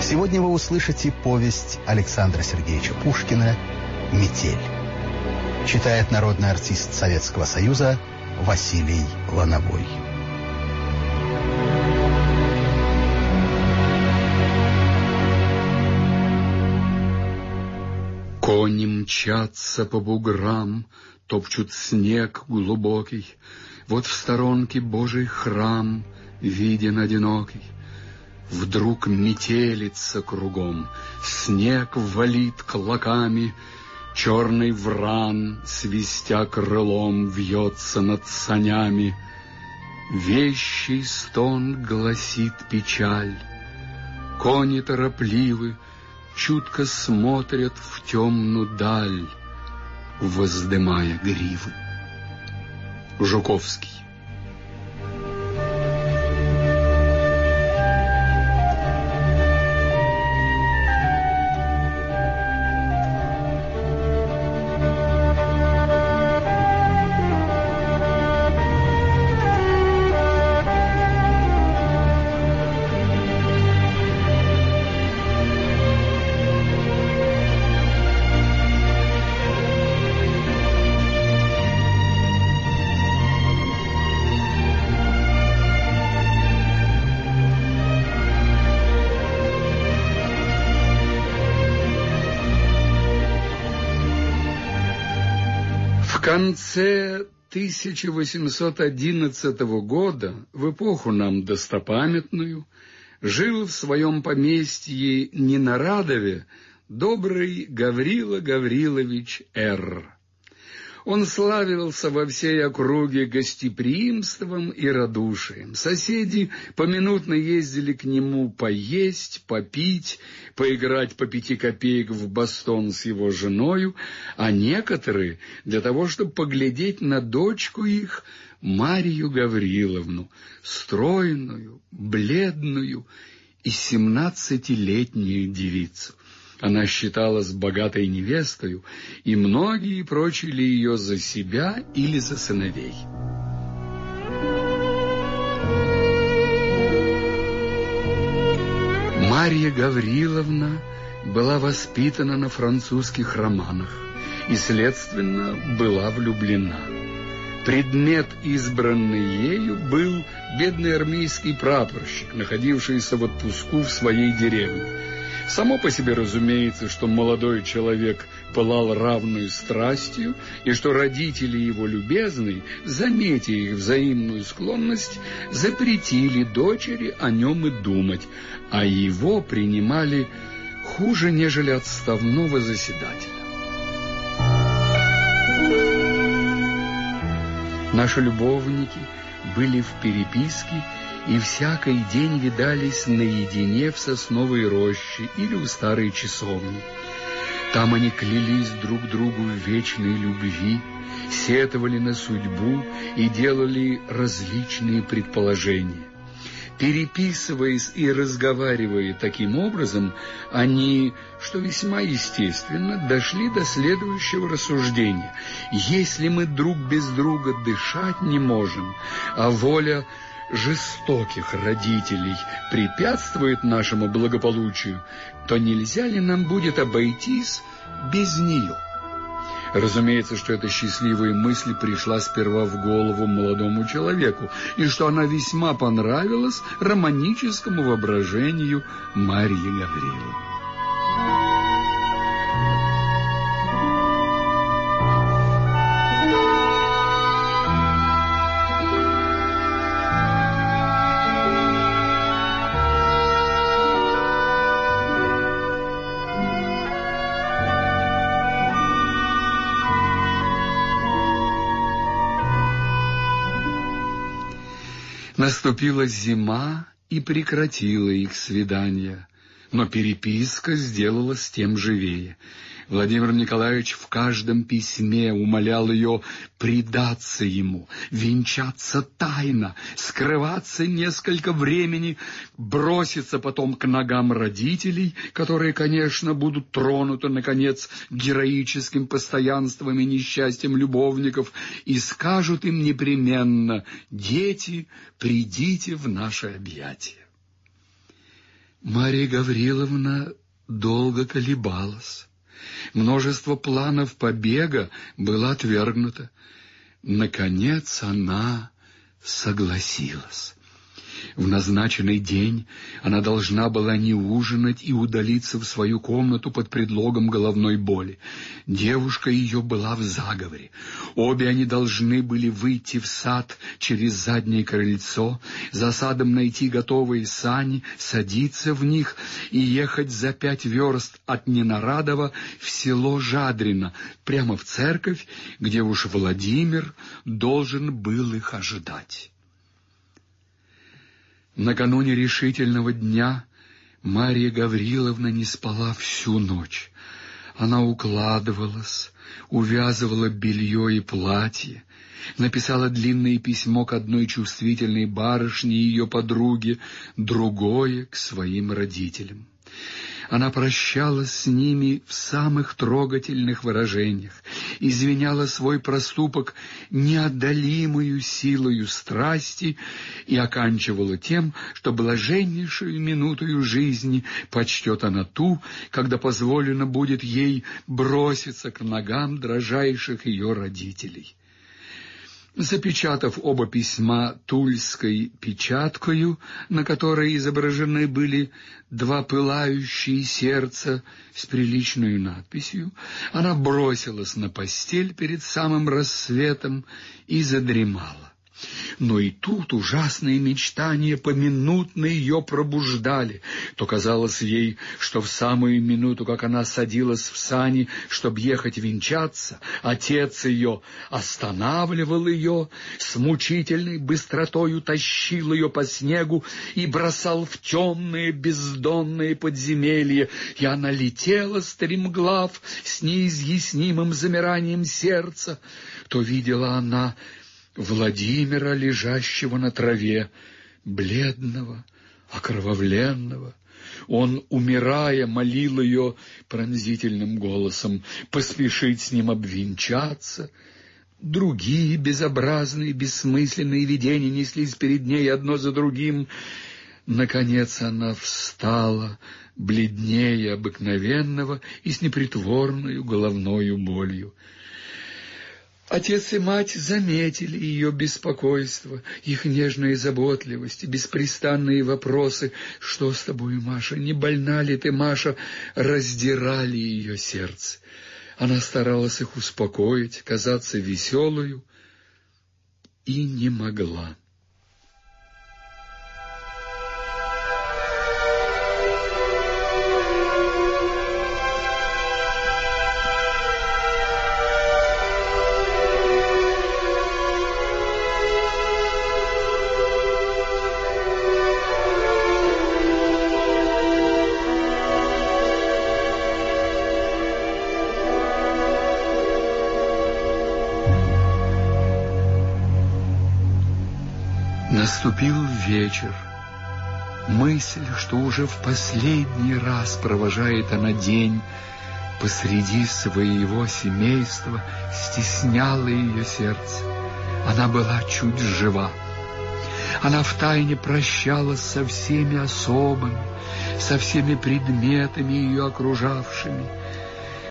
Сегодня вы услышите повесть Александра Сергеевича Пушкина «Метель». Читает народный артист Советского Союза Василий Лановой. Кони мчатся по буграм, топчут снег глубокий. Вот в сторонке Божий храм виден одинокий. Вдруг метелится кругом, снег валит клоками, черный вран, свистя крылом, вьется над санями. Вещий стон гласит печаль. Кони торопливы, чутко смотрят в темную даль, воздымая гривы. Жуковский. В конце 1811 года, в эпоху нам достопамятную, жил в своем поместье Ненарадове добрый Гаврила Гаврилович Р. Он славился во всей округе гостеприимством и радушием. Соседи поминутно ездили к нему поесть, попить, поиграть по 5 копеек в бастон с его женою, а некоторые для того, чтобы поглядеть на дочку их, Марию Гавриловну, стройную, бледную и 17-летнюю девицу. Она считалась богатой невестою, и многие прочили ее за себя или за сыновей. Марья Гавриловна была воспитана на французских романах и, следственно, была влюблена. Предмет, избранный ею, был бедный армейский прапорщик, находившийся в отпуску в своей деревне. Само по себе разумеется, что молодой человек пылал равную страстью, и что родители его любезные, заметя их взаимную склонность, запретили дочери о нем и думать, а его принимали хуже, нежели отставного заседателя. Наши любовники были в переписке и всякий день видались наедине в сосновой роще или у старой часовни. Там они клялись друг другу в вечной любви, сетовали на судьбу и делали различные предположения. Переписываясь и разговаривая таким образом, они, что весьма естественно, дошли до следующего рассуждения. Если мы друг без друга дышать не можем, а воля жестоких родителей препятствует нашему благополучию, то нельзя ли нам будет обойтись без нее? Разумеется, что эта счастливая мысль пришла сперва в голову молодому человеку, и что она весьма понравилась романическому воображению Марьи Гавриловны. Наступила зима и прекратила их свидания, но переписка сделалась тем живее. Владимир Николаевич в каждом письме умолял ее предаться ему, венчаться тайно, скрываться несколько времени, броситься потом к ногам родителей, которые, конечно, будут тронуты, наконец, героическим постоянством и несчастьем любовников, и скажут им непременно: «Дети, придите в наши объятия». Мария Гавриловна долго колебалась. Множество планов побега было отвергнуто. Наконец она согласилась. В назначенный день она должна была не ужинать и удалиться в свою комнату под предлогом головной боли. Девушка ее была в заговоре. Обе они должны были выйти в сад через заднее крыльцо, за садом найти готовые сани, садиться в них и ехать за 5 верст от Ненарадова в село Жадрино, прямо в церковь, где уж Владимир должен был их ожидать. Накануне решительного дня Мария Гавриловна не спала всю ночь. Она укладывалась, увязывала белье и платье, написала длинное письмо к одной чувствительной барышне и ее подруге, другое к своим родителям. Она прощалась с ними в самых трогательных выражениях, извиняла свой проступок неодолимою силою страсти и оканчивала тем, что блаженнейшую минутою жизни почтет она ту, когда позволено будет ей броситься к ногам дрожайших ее родителей. Запечатав оба письма тульской печаткою, на которой изображены были 2 пылающие сердца с приличной надписью, она бросилась на постель перед самым рассветом и задремала. Но и тут ужасные мечтания поминутно ее пробуждали. То казалось ей, что в самую минуту, как она садилась в сани, чтобы ехать венчаться, отец ее останавливал ее, с мучительной быстротою тащил ее по снегу и бросал в темные бездонные подземелья, и она летела стремглав с неизъяснимым замиранием сердца. То видела она Владимира, лежащего на траве, бледного, окровавленного. Он, умирая, молил ее пронзительным голосом поспешить с ним обвенчаться. Другие безобразные, бессмысленные видения неслись перед ней одно за другим. Наконец она встала, бледнее обыкновенного и с непритворной головною болью. Отец и мать заметили ее беспокойство, их нежные заботливости, беспрестанные вопросы: «Что с тобой, Маша? Не больна ли ты, Маша?» раздирали ее сердце. Она старалась их успокоить, казаться веселою, и не могла. Наступил вечер. Мысль, что уже в последний раз провожает она день посреди своего семейства, стесняла ее сердце. Она была чуть жива. Она втайне прощалась со всеми особами, со всеми предметами ее окружавшими.